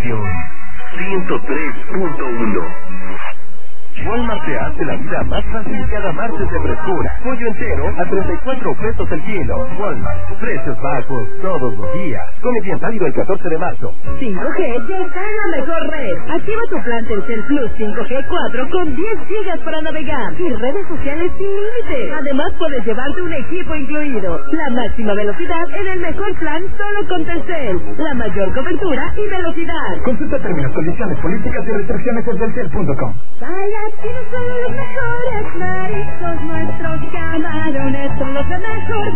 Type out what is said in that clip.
estación 103.1. Walmart te hace la vida más fácil cada martes de frescura. Pollo entero a 34 pesos el kilo. Walmart, precios bajos todos los días. Come bien válido el 14 de marzo. 5G ya está en la mejor red. Activa tu plan Telcel Plus 5G 4 con 10 gigas para navegar y redes sociales sin límite. Además puedes llevarte un equipo incluido. La máxima velocidad en el mejor plan solo con Telcel. La mayor cobertura y velocidad. Consulta términos, condiciones, políticas y restricciones en telcel.com. Tienes son los mejores mariscos, nuestros camarones son los de mejor